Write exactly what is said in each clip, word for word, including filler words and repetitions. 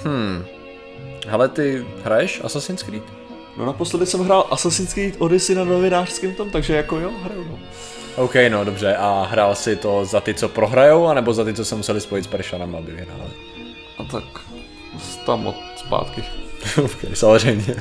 Hmm. Hele, ty hraješ Assassin's Creed? No naposledy jsem hrál Assassin's Creed Odyssey na novinářském tom, takže jako jo, hraju no. OK, no dobře, a hrál si to za ty, co prohrajou, anebo za ty, co se museli spojit s Peršanem, aby vyhráli? A tak tam od zpátky. OK, samozřejmě.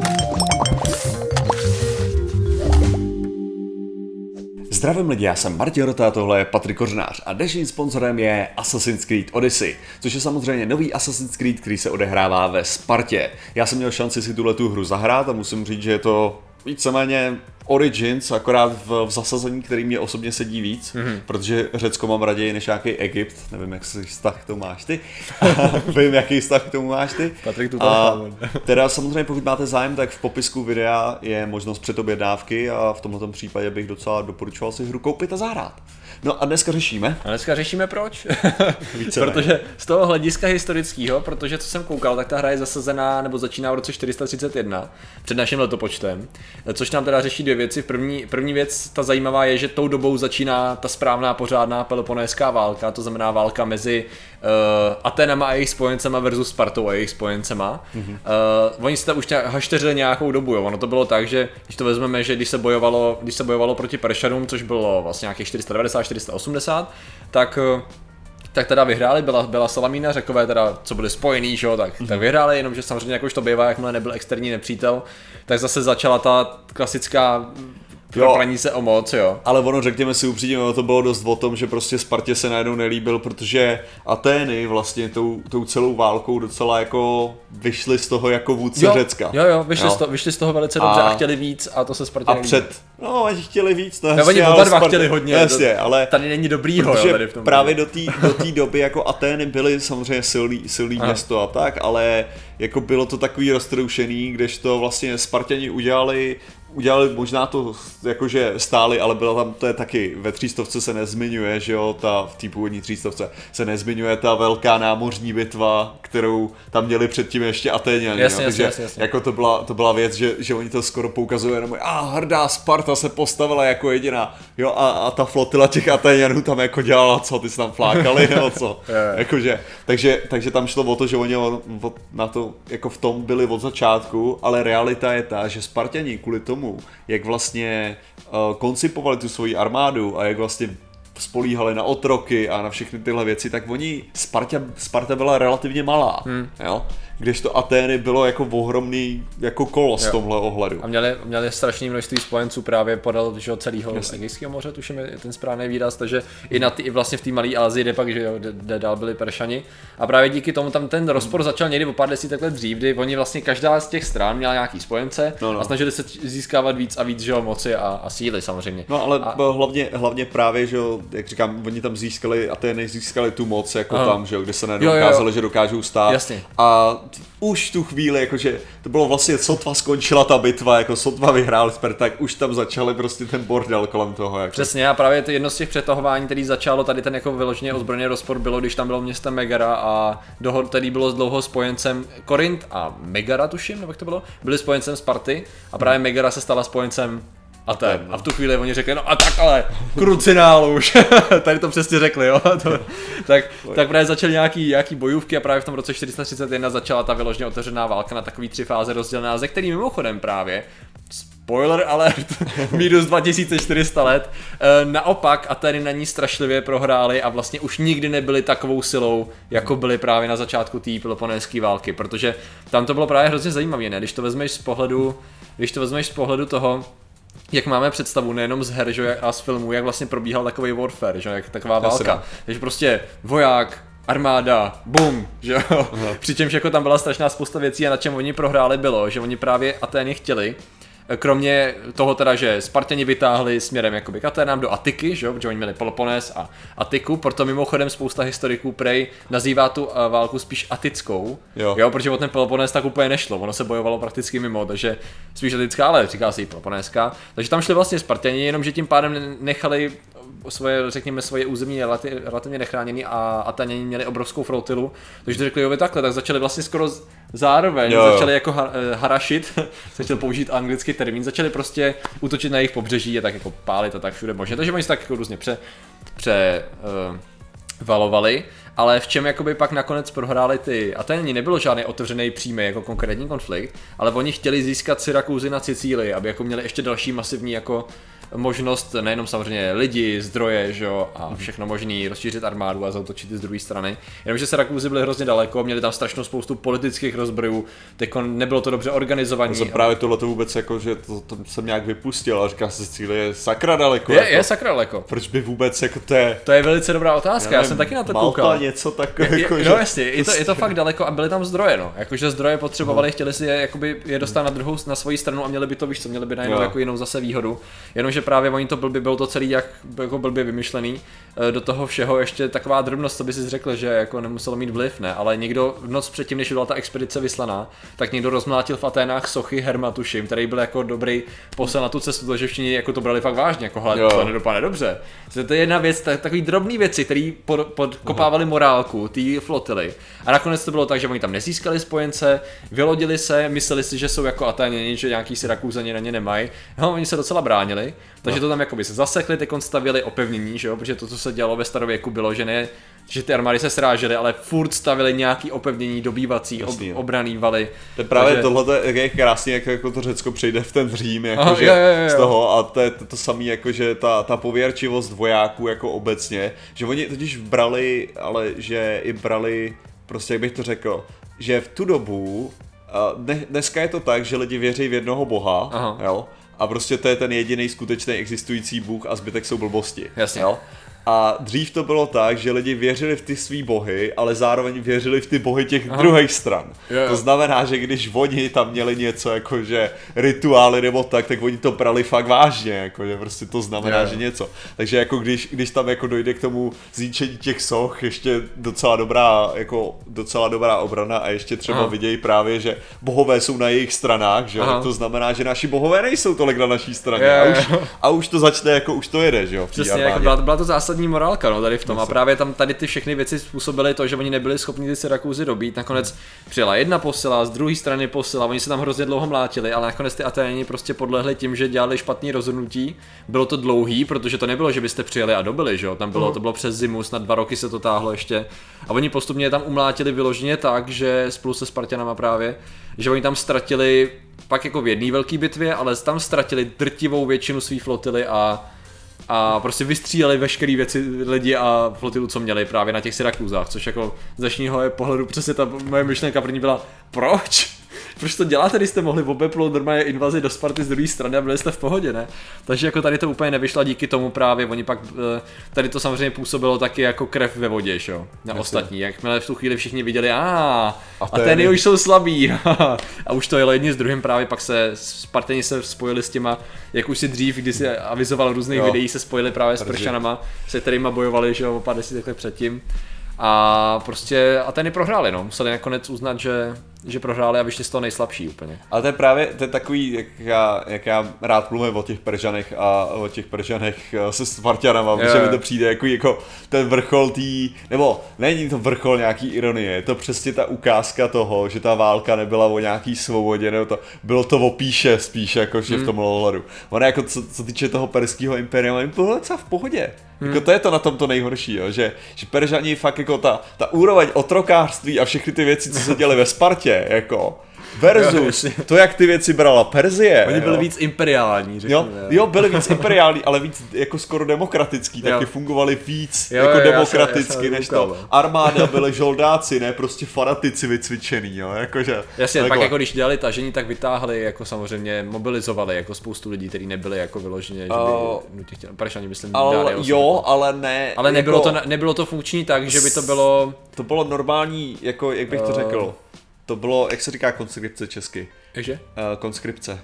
Zdravím lidi, já jsem Martin Rota, tohle je Patrik Kořenář a dnešním sponzorem je Assassin's Creed Odyssey, což je samozřejmě nový Assassin's Creed, který se odehrává ve Spartě. Já jsem měl šanci si tuhletu hru zahrát a musím říct, že je to víceméně Origins, akorát v, v zasazení, který mě osobně sedí víc, mm-hmm. protože Řecko mám raději než nějaký Egypt, nevím, jak si vztah k tomu máš ty, vím, jaký vztah k tomu máš ty. Patrik tu a teda samozřejmě, pokud máte zájem, tak v popisku videa je možnost předobjednávky a v tomto případě bych docela doporučoval si hru koupit a zahrát. No a dneska řešíme. A dneska řešíme proč? Protože z toho hlediska historického, protože co jsem koukal, tak ta hra je zasazená, nebo začíná v roce čtyři sta třicet jedna, před naším letopočtem, což nám teda řeší dvě věci. První, první věc, ta zajímavá je, že tou dobou začíná ta správná pořádná peloponéská válka, to znamená válka mezi uh, Aténama a jejich spojencema versus Spartou a jejich spojencema. Mm-hmm. Uh, oni se tam už hašteřili nějakou dobu, jo. Ono to bylo tak, že když to vezmeme, že když se bojovalo, když se bojovalo proti Peršanům, což bylo vlastně nějakých čtyři sta devadesát, čtyři sta osmdesát, tak tak teda vyhráli, byla, byla Salamína, Řekové teda, co byli spojený, že jo, tak, mm. tak vyhráli, jenomže samozřejmě jakož to bývá, jakmile nebyl externí nepřítel, tak zase začala ta klasická praní se o moc, jo. Ale ono, řekněme si upřímně, to bylo dost o tom, že prostě Spartě se najednou nelíbil, protože Atény vlastně tou, tou celou válkou docela jako vyšli z toho jako vůdce jo, Řecka. Jo, jo, vyšli, jo. Z, to, vyšli z toho velice dobře a, a chtěli víc a to se Spartě A před, no, oni chtěli víc, no jasně, oni oba dva Spartě, chtěli hodně, jasně, ale tady není dobrýho, jo, tady v tom. Právě do té do té doby jako Atény byly samozřejmě silný, silný město a tak, ale jako bylo to takový roztroušený, kdežto vlastně Sparťani udělali Udělali možná to, jakože stáli, ale byla tam, to je taky, ve třístovce se nezmiňuje, že jo, ta, v té původní třístovce se nezmiňuje ta velká námořní bitva, kterou tam měli předtím ještě Atéňani, jasně, takže jasně, jasně. jako to byla, to byla věc, že, že oni to skoro poukazují jenom, a hrdá Sparta se postavila jako jediná, jo, a, a ta flotila těch Atéňanů tam jako dělala, co, ty se tam flákali, nebo co, jakože, takže, takže tam šlo o to, že oni o, o, na to, jako v tom byli od začátku, ale realita je ta, že Sparťani kvůli tomu, jak vlastně uh, koncipovali tu svoji armádu a jak vlastně spolíhali na otroky a na všechny tyhle věci, tak oni, Sparta, Sparta byla relativně malá, hmm. jo? Kdežto Atény bylo jako ohromný jako kolos v tomhle ohledu. A měli, měli strašné množství spojenců právě podél celého Egejského moře, tuším je ten správný výraz, takže i, na ty, i vlastně v té malé Asii, kde pak, že jo, kde dál byli Peršani. A právě díky tomu tam ten rozpor začal někdy o pár desítek let dřív, kdy oni vlastně každá z těch stran měla nějaký spojence no, no. a snažili se získávat víc a víc, že jo, moci a, a síly samozřejmě. No ale a... hlavně, hlavně právě, že jo, jak říkám, oni tam získali, Atény získali tu moc jako Aha. tam, že jo, kde se najednou ukázalo, že dokážou stát. Jasně. A už tu chvíli, jakože to bylo vlastně sotva skončila ta bitva, jako sotva vyhrál Spartak, už tam začaly prostě ten bordel kolem toho. Jako. Přesně, a právě to jedno z těch přetahování, který začalo tady ten jako vyloženě ozbrojený rozpor bylo, když tam bylo město Megara a dohod, který bylo s dlouho spojencem Korint a Megara tuším, nebo jak to bylo, byli spojencem Sparty a právě Megara se stala spojencem Aten. A v tu chvíli oni řekli, no a tak ale, krucinál už, tady to přesně řekli, jo, to, tak, tak právě začaly nějaký, nějaký bojůvky a právě v tom roce čtyři sta třicet jedna začala ta vyloženě otevřená válka na takový tři fáze rozdělená, ze který mimochodem právě, spoiler alert, minus dva tisíce čtyři sta let, naopak Atény na ní strašlivě prohráli a vlastně už nikdy nebyli takovou silou, jako byli právě na začátku té peloponéské války, protože tam to bylo právě hrozně zajímavé, ne, když to vezmeš z pohledu, když to vezmeš z pohledu toho, jak máme představu nejenom z her, že, a z filmů, jak vlastně probíhal takový warfare, že, jak taková válka. Takže prostě voják, armáda, bum, že jo. Přičemž jako tam byla strašná spousta věcí a na čem oni prohráli bylo, že oni právě Atény chtěli, kromě toho teda, že Spartěni vytáhli směrem jakoby k Aténám do Atiky, že jo, protože oni měli Peloponés a Atiku, proto mimochodem spousta historiků prej nazývá tu válku spíš atickou, jo, jo protože o ten Peloponés tak úplně nešlo, ono se bojovalo prakticky mimo, takže spíš atická, ale říká se jí Peloponéská, takže tam šli vlastně Spartěni, jenomže tím pádem nechali svoje, řekněme, svoje území relativně nechráněný a Atéňani měli obrovskou flotilu, takže řekli, jo, takhle, tak začali vlastně skoro zároveň, jo, jo. začali jako har, harašit, začali použít anglický termín, začali prostě útočit na jejich pobřeží a tak jako pálit a tak všude možně, takže oni se tak jako různě pře, pře uh, valovali, ale v čem jakoby pak nakonec prohráli ty Aténi, nebylo žádný otevřený přímý jako konkrétní konflikt, ale oni chtěli získat Syrakuzy na Sicílii, aby jako měli ještě další masivní jako možnost, nejenom samozřejmě lidi, zdroje, že jo, a všechno možný, rozšířit armádu a zautočit z druhé strany. Jenomže Syrakuzy byly hrozně daleko, měli tam strašnou spoustu politických rozbrojů, teko nebylo to dobře organizované. To právě tohle to vůbec jako, že to, to jsem nějak vypustil a říkám si, Sicílie je sakra daleko. Je, jako. je sakra daleko. Proč by vůbec jako to je... To je velice dobrá otázka, já, já jsem taky na to Malta, koukal. něco takového. Je, jako, je, že... no jasně, je to, je to fakt daleko a byly tam zdroje, no. Jakože zdroje potřebovali, chtěli si je, jakoby, je dostat na druhou, na svoji stranu a měli by to, víš co, měli by najednou jako jinou zase výhodu. Jenomže právě oni to blbě, bylo to celý jak, jako blbě vymyšlený. Do toho všeho ještě taková drobnost, co by si řekl, že jako nemuselo mít vliv, ne, ale někdo v noc předtím, než byla ta expedice vyslaná, tak někdo rozmlátil v Aténách sochy Herma, tuším, který byl jako dobrý posel na tu cestu, protože všichni jako to brali fakt vážně, jako hele, to nedopadne dobře. To je jedna věc, tak, takový drobný věci, které pod, podkopávali morálku té flotily. A nakonec to bylo tak, že oni tam nezískali spojence, vylodili se, mysleli si, že jsou jako Aténěni, že nějaký Syrakúzani na ně nemají. No, oni se docela bránili, takže to tam jakoby se zasekli, teď stavili opevnění, že jo, protože to, co se dělalo ve starověku, bylo, že ne, že ty armády se srážely, ale furt stavili nějaký opevnění, dobývací, ob, obraný valy. To je právě takže... tohle je krásný, jak jako to Řecko přejde v ten Řím, jako Aha, že jo, jo, jo. z toho, a to je to, to samé, jako že ta, ta pověrčivost vojáků jako obecně, že oni totiž brali, ale že i brali, prostě jak bych to řekl, že v tu dobu, ne, dneska je to tak, že lidi věří v jednoho boha, aha, jo, a prostě to je ten jediný skutečný existující bůh a zbytek jsou blbosti. Jasně. Jo? A dřív to bylo tak, že lidi věřili v ty svý bohy, ale zároveň věřili v ty bohy těch aha, druhých stran. Jo. To znamená, že když oni tam měli něco jakože rituály nebo tak, tak oni to brali fakt vážně, jakože prostě to znamená, jo, že něco. Takže jako když, když tam jako dojde k tomu zničení těch soch, ještě docela dobrá, jako docela dobrá obrana a ještě třeba aha, vidějí právě, že bohové jsou na jejich stranách, že to znamená, že naši bohové nejsou tolik na naší straně. Jo, a, už, a už to začne, jako už to jede, že jo. Přesně, jako byla, byla to zásadní morálka, no, tady v tom. A právě tam tady ty všechny věci způsobily to, že oni nebyli schopni ty Syrakuzy dobít. Nakonec přijela jedna posila, z druhé strany posila, oni se tam hrozně dlouho mlátili, ale nakonec ty Aténi prostě podlehli tím, že dělali špatný rozhodnutí. Bylo to dlouhý, protože to nebylo, že byste přijeli a dobili, že jo? Tam bylo, to bylo přes zimu, snad dva roky se to táhlo ještě. A oni postupně tam umlátili vyloženě tak, že spolu se Spartanama právě, že oni tam ztratili pak jako v jedné velké bitvě, ale tam ztratili drtivou většinu své flotily a a prostě vystříleli veškeré věci lidi a flotilu, co měli právě na těch Syrakúzách, což jako z dnešního pohledu přesně ta moje myšlenka první byla, proč? Proč to děláte, když jste mohli obeplout normálně invazi do Sparty z druhé strany a byli jste v pohodě, ne? Takže jako tady to úplně nevyšlo, díky tomu právě oni pak, tady to samozřejmě působilo taky jako krev ve vodě, že jo, na Jasně. ostatní, jakmile v tu chvíli všichni viděli, a a ten už jsou slabí, a už to jelo jedni s druhým, právě pak se Spartani se spojili s těma, jak už si dřív, když si avizoval různých videí, se spojili právě s Peršanama, se kterýma bojovali, že jo, pár desítek let předtím. A prostě Atény prohráli, no, museli nakonec uznat, že, že prohráli a vyšli z toho nejslabší úplně. Ale to je právě, to je takový, jak já, jak já rád mluvím o těch Peržanech a o těch Peržanech se Spartanama, protože mi to přijde jako, jako ten vrchol tý, nebo není to vrchol nějaký ironie, je to přesně ta ukázka toho, že ta válka nebyla o nějaký svobodě, nebo to, bylo to o píše spíš, jakože hmm. v tom ohledu. Ono jako co, co týče toho perského impéria, jim bylo docela v pohodě. Hmm. Jako to je to na tom to nejhorší, jo? Že, že Peržani fakt jako ta, ta úroveň otrokářství a všechny ty věci, co se děly ve Spartě, jako versus jo, to, jak ty věci brala Perzie. Oni byli jo. víc imperiální, řekněme. Jo, jo, byli víc imperiální, ale víc jako skoro demokratický, taky jo. fungovali víc jo, jako jo, demokraticky, já se, já než to. to. Armáda byli žoldáci, ne prostě fanatici vycvičený, jo, jakože. Jasně, takhle. Pak jako když dělali tažení, tak vytáhli, jako samozřejmě mobilizovali jako spoustu lidí, kteří nebyli jako vyloženě, že by uh, nutně chtěli, Peršani myslím, ale, jo, ale ne. Ale nebylo, jako, to, nebylo to funkční tak, že by to bylo. To bylo normální, jako jak bych to řekl. To bylo, jak se říká konskripce česky? Takže? Uh, konskripce.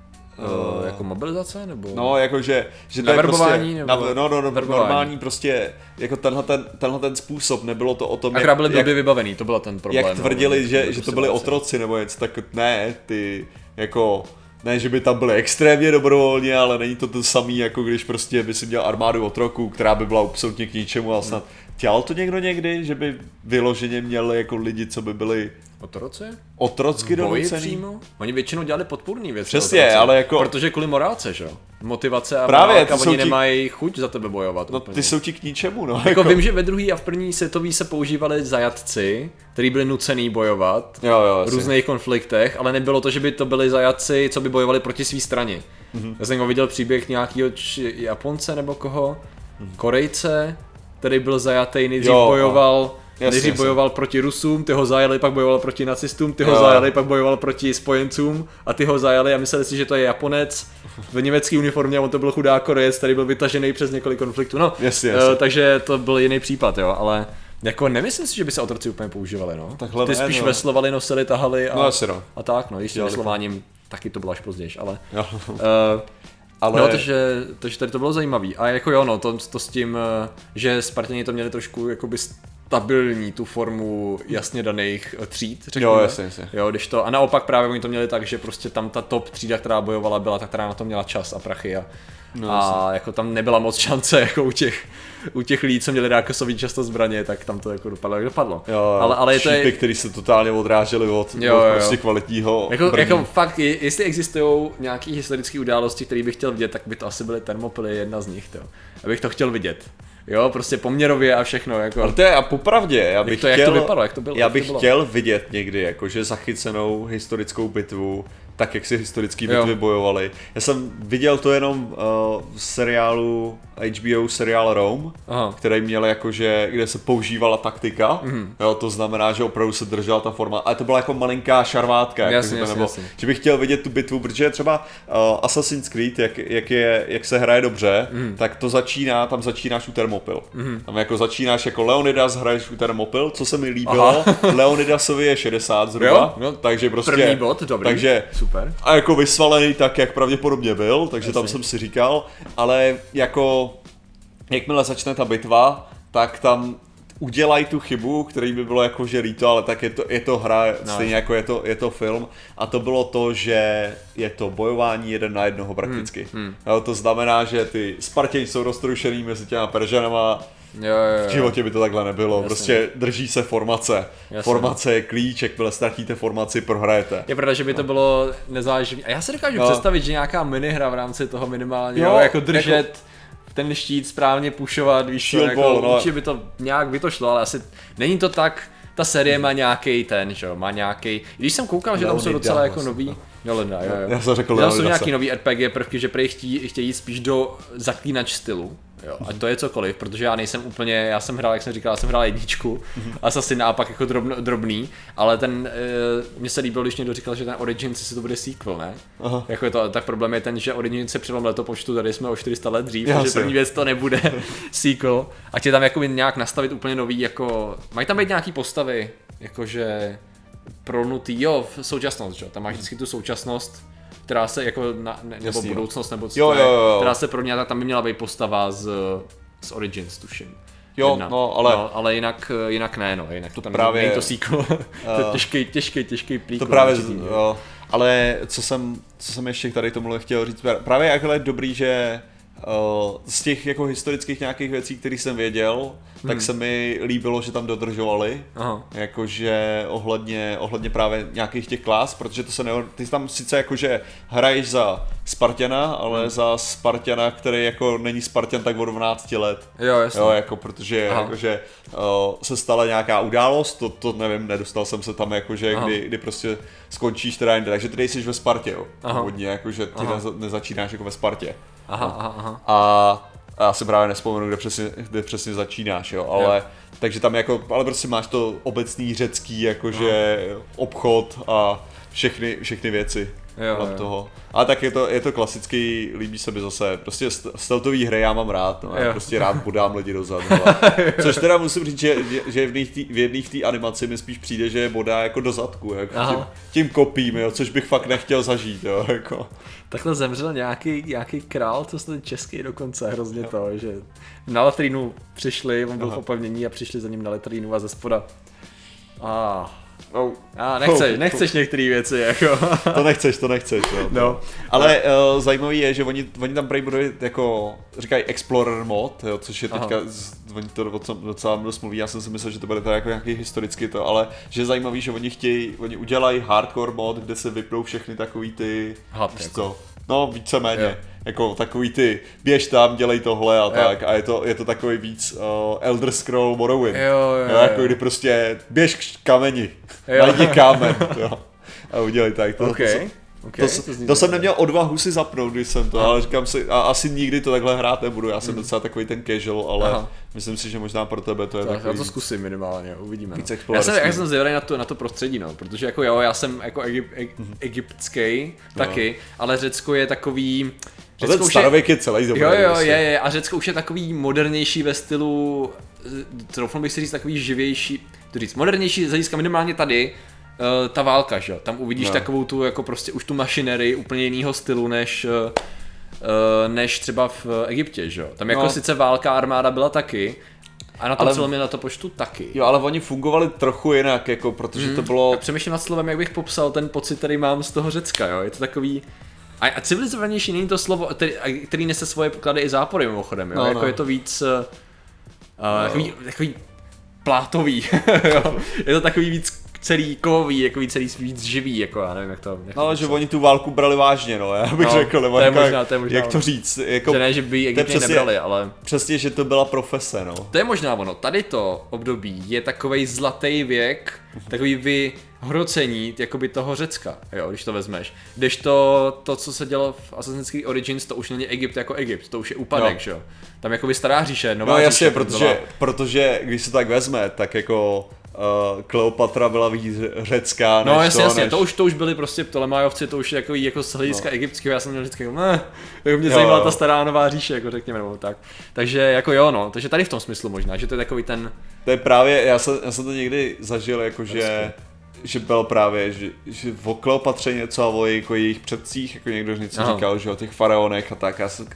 Uh, jako mobilizace nebo? No, jakože, že to na je verbování, prostě, nebo? Na, no, no, no, normální prostě, jako tenhle ten, tenhle ten způsob, nebylo to o tom, jak, byli jak, vybavený, to byl ten problém. Jak tvrdili, no, že, že to byli otroci nebo něco, tak ne, ty, jako, ne, že by tam byli extrémně dobrovolně, ale není to to samý, jako když prostě by si měl armádu otroků, která by byla absolutně k ničemu a snad dělal to někdo někdy, že by vyloženě měl jako lidi, co by byli Otroci? otrocky donucený? Přímo? Oni většinou dělali podpůrný věci. Přesně, otroci, ale jako... Protože kvůli morálce, že jo? Motivace a Právě, morálka, oni ti... nemají chuť za tebe bojovat. No úplně. ty jsou ti k ničemu, no. Jako, jako vím, že ve druhý a v první světový se používali zajatci, kteří byli nucený bojovat jo, jo, v různých konfliktech, ale nebylo to, že by to byli zajatci, co by bojovali proti své straně. Mm-hmm. Já jsem viděl příběh nějakého č- Japonce nebo koho, mm-hmm. Korejce, který byl zajatý, nejdřív jo, bojoval... Nejdřív jasně, bojoval jasně. proti Rusům, ty ho zajali, pak bojoval proti nacistům, ty ho jo. zajali, pak bojoval proti spojencům a ty ho zajali a mysleli si, že to je Japonec v německé uniformě a on to byl chudák Korejec, který byl vytažený přes několik konfliktů. No, jasně, jasně. Uh, takže to byl jiný případ, jo, ale jako nemyslím si, že by se otroci úplně používali, no. Takhle ty ne, spíš no. veslovali, nosili, tahali a, no, asi, no. a tak, no, ještě veslováním taky to bylo až později, ale... Uh, Ale... No, takže, takže tady to bylo zajímavý. A jako jo, no, to, to s tím, že Spartěni to měli trošku jakoby stabilní tu formu jasně daných tříd, řekněme. Jo, jasně, jasně. Jo, když to, a naopak právě oni to měli tak, že prostě tam ta top třída, která bojovala, byla ta, která na to měla čas a prachy a, no, a jako tam nebyla moc šance jako u těch, u těch lidí, co měli rákosový často zbraně, tak tam to jako dopadlo, jak dopadlo. Jo, ale, ale šípy, je to který se totálně odráželi od, jo, od jo. prostě kvalitního jako, jako fakt, jestli existují nějaké historické události, které bych chtěl vidět, tak by to asi byly Termopily, jedna z nich, to. Abych to chtěl vidět. Jo, prostě poměrově a všechno, jako. Ale to je a popravdě, já bych jak to, chtěl, jak to vypadalo, jak to bylo, já jak bych to bylo. chtěl vidět někdy, jakože zachycenou historickou bitvu, tak jak si historické bitvy jo. bojovaly. Já jsem viděl to jenom uh, v seriálu H B O seriál Rome, aha. který měl jakože, kde se používala taktika, mm. jo, to znamená, že opravdu se držela ta forma, ale to byla jako malinká šarvátka, jasně, jako, jasně, nebo, jasně. že bych chtěl vidět tu bitvu, protože třeba uh, Assassin's Creed, jak, jak, je, jak se hraje dobře, mm. tak to začíná, tam začínáš u Thermopyl. Mm. Tam jako začínáš jako Leonidas, hraješ u Thermopyl, co se mi líbilo, Leonidasovi je šedesát zhruba, jo, no, takže prostě... První bod, dobrý, takže, super. A jako vysvalený tak, jak pravděpodobně byl, takže jasně. tam jsem si říkal, ale jako jakmile začne ta bitva, tak tam udělají tu chybu, který by bylo jako že líto, ale tak je to, je to hra, no, stejně jako je to, je to film a to bylo to, že je to bojování jeden na jednoho prakticky. Hmm, hmm. Jo, to znamená, že ty Spartěni jsou roztroušený mezi těma Peržanama, jo, jo, jo. v životě by to takhle nebylo, jasně. Prostě drží se formace. Jasně. Formace je klíč, jakmile ztratíte formaci, prohrajete. Je pravda, že by to bylo nezáležitý. A já si dokážu no. představit, že nějaká minihra v rámci toho minimálně, jo, jako držet jako... ten štít správně pušovat, víš co, jako, ball, no. určitě by to nějak by to šlo, ale asi není to tak, ta série má nějaký ten, že jo, má nějaký, když jsem koukal, že tam jsou docela jako nový, no Lenda, jo, jo. Já jsem řekl Tam jsou nějaký nový R P G prvky, že prej chtějí, chtějí spíš do zaklínač stylu. Jo, ať to je cokoliv, protože já nejsem úplně, já jsem hrál, jak jsem říkal, já jsem hrál jedničku, mm-hmm. Assassin naopak jako drobno, drobný, ale ten, e, mně se líbilo, když někdo říkal, že ten Origins, si to bude sequel, ne? Aha. Jako je to, tak problém je ten, že Origins se přelom letopočtu, tady jsme o čtyři sta let dřív, takže první věc to nebude sequel, a tě tam jako nějak nastavit úplně nový, jako, mají tam být nějaký postavy, jakože prolnutý, jo, v současnost, že? Tam máš vždycky tu současnost, která se jako, na, ne, nebo jasný, budoucnost, nebo co jo, to je, jo, jo. která se pro ně, tak tam by měla být postava z, z Origins, tuším. Jo, Jedna. no, ale... No, ale jinak, jinak ne, no, jinak to tam právě... není to sequel, to je těžký, těžký, těžký plík. To právě, jo, ale co jsem, co jsem ještě tady tomu chtěl říct, právě jakhle je dobrý, že Uh, z těch jako historických nějakých věcí, které jsem věděl, hmm. tak se mi líbilo, že tam dodržovali, aha. jakože ohledně, ohledně právě nějakých těch klas, protože to se ne, ty tam sice jakože hraješ za Spartana, ale hmm. za Spartana, který jako není Spartan tak od dvanácti let. Jo, jasně. Jo, jako protože jakože uh, se stala nějaká událost, to, to nevím, nedostal jsem se tam jakože, kdy, kdy prostě skončíš teda jinde, takže ty jsi ve Spartě, jo, hodně, jakože ty neza, nezačínáš jako ve Spartě. Aha, aha, aha. A já si právě nespomenu, kde přesně, kde přesně začínáš, jo, ale jo. Takže tam jako, ale prostě máš to obecný řecký, jakože no. obchod a všechny, všechny věci kolem toho. Ale tak je to, je to klasický, líbí se mi zase, prostě stealthový hry já mám rád, no, já prostě rád podám lidi dozadu. Což teda musím říct, že, že v jedné v té animaci mi spíš přijde, že je bodá jako do zadku, jako tím, tím kopím, jo, což bych fakt nechtěl zažít, jo, jako. Takhle zemřel nějaký, nějaký král, co snad český dokonce, hrozně jo. to, že na latrínu přišli, on byl v opevnění a přišli za ním na latrínu a ze spoda. A Oh. A nechceš, nechceš některé věci, jako. To nechceš, to nechceš, jo. No. Ale uh, zajímavý je, že oni, oni tam prý budou jako, říkají Explorer mod, jo, což je teďka, z, oni to docela dost mluví, já jsem si myslel, že to bude tady jako nějaký historický to, ale že je zajímavý, že oni chtějí, oni udělají hardcore mod, kde se vypnou všechny takový ty, Had, víš jako. co, no víceméně. Jo. Jako takový ty, běž tam, dělej tohle a jo. tak a je to, je to takový víc uh, Elder Scroll Morrowind, Jo, jo, jo, jako jo. kdy prostě běž k kameni, Jo. najdi kámen, jo, a udělej tak. To, Okay. to, Okay, to, to, to, to jsem neměl odvahu si zapnout, když jsem to, Aha. ale říkám si, a asi nikdy to takhle hrát nebudu, já jsem mm. docela takový ten casual, ale Aha. myslím si, že možná pro tebe to je tak, takový... já to zkusím minimálně, uvidíme. Víc No. Já explorační. jsem, já jsem zvědavý na to, na to prostředí, no, protože jako jo, já jsem jako egyp, e, egyptský taky, ale Řecko je takový... No ten starověk je celý dobrý. Jo, jo, vlastně. je, je, a Řecko už je takový modernější ve stylu, troufnu bych si říct takový živější, to říct, modernější z hlediska minimálně tady, uh, ta válka, že jo, tam uvidíš No. takovou tu, jako prostě už tu mašinerii úplně jiného stylu, než, uh, než třeba v Egyptě, že jo, tam jako No. sice válka, armáda byla taky, a na tom Ale- celém je na to počtu taky. Jo, ale oni fungovali trochu jinak, jako, protože Hmm. to bylo... A přemýšlím nad slovem, jak bych popsal ten pocit, který mám z toho Řecka, jo, je to takový... A, a civilizovanější není to slovo, který, který nese svoje poklady i zápory mimochodem, jo? No, jako no. je to víc uh, no. takový, takový plátový, jo? Je to takový víc celý kovový, jako víc celý víc živý, jako já nevím jak to... Jak No, to ale že popsat. oni tu válku brali vážně, no, já bych No, řekl, nebo to je jako, možná, to je možná jak to ono. říct, jako, Že ne, že by ji to je Egyptěni přesně- nebrali, ale... přesně, že to byla profese, no. To je možná ono, tady to období je takovej zlatý věk, takový vyhrocení jakoby toho Řecka, jo, když to vezmeš. Když to, to, co se dělo v Assassin's Creed Origins, to už není Egypt jako Egypt, to už je úpadek, No. že jo. Tam jakoby stará říše, nová No říše, jasně, to protože, byla- protože když se tak vezme, tak jako uh, Kleopatra byla víc řecká než No jasně, to, jasně, než... to už, to už byli prostě Ptolemajovci, to už je jako, jako z hlediska No. egyptského, já jsem měl vždycky jako, ne, jako mě Jo, zajímala jo. ta stará nová říše, jako řekněme, nebo tak. Takže jako jo, no, takže tady v tom smyslu možná, že to je takový ten, To je právě, já jsem, já jsem to někdy zažil, jako že, že bylo právě, že, že o Kleopatře něco a o jako jejich předcích, jako někdo něco Aha. říkal, že o těch faraonech a tak, já jsem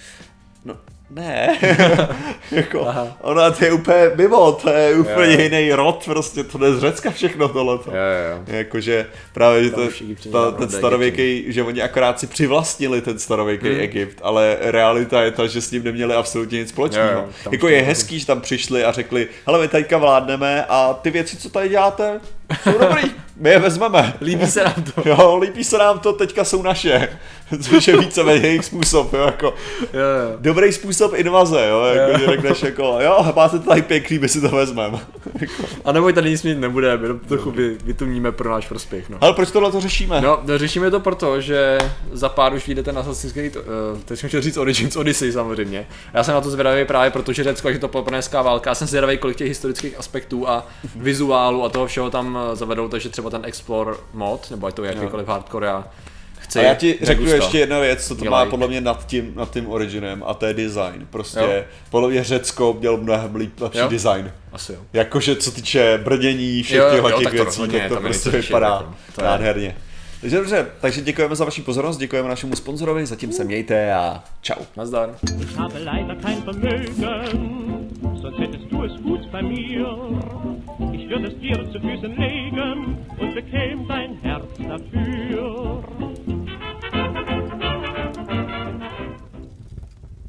no ne, jako, Aha. ona to je úplně mimo, to je úplně Jo. jiný rod, prostě to jde z Řecka všechno tohleto. jo, jo, jo. Jakože právě že Tam to, už Egyptěni ta, dávno ten do starověký, že oni akorát si přivlastnili ten starověký Hmm. Egypt, ale realita je ta, že s ním neměli absolutně nic Jo, společného. jo, tam Jako to- je hezký, že tam přišli a řekli, hele my teďka vládneme a ty věci, co tady děláte, jsou dobrý, my je vezmeme. Líbí se nám to. Jo, líbí se nám to, teďka jsou naše, což je víceméně jejich způsob, jo, jako Jo, jo. dobrý způsob invaze, jo, jako, Jo. že řekneš jako, jo, máte to tady pěkný, my si to vezmeme. A nebo tady nic mít nebude, my to trochu vy, vytuníme pro náš prospěch, no. Ale proč tohle to řešíme? No, no, řešíme to proto, že za pár už vyjde ten Assassin's Creed, uh, teď jsem chtěl říct Origins Odyssey samozřejmě. Já jsem na to zvědavý právě proto, že Řecko, že to peloponnéská válka, já jsem zvědavý, kolik těch historických aspektů a vizuálu a toho všeho tam uh, zavedou, takže třeba ten Explore mod, nebo ať to je jakýkoliv hardcore, já chci. A já ti řeknu negusta. ještě jedna věc, co to Dělaj. má podle mě nad tím, nad tím Originem, a to je design. Prostě Jo. podle mě Řecko mělo mnohem líp, lepší Jo. design. Asi jo. Jakože co týče brdění, všech Jo, jo, těchto jo, těch tak to věcí, rozhodně, tak to tam je prostě něco řešit, vypadá jako, to je- nádherně. Takže dobře, takže děkujeme za vaši pozornost, děkujeme našemu sponzorovi, zatím se mějte a čau. Nazdar. Ich habe leider kein Vermögen, sonst hättest du es gut bei mir. Ich würde es dir zu Füßen legen und bekäm dein Herz dafür.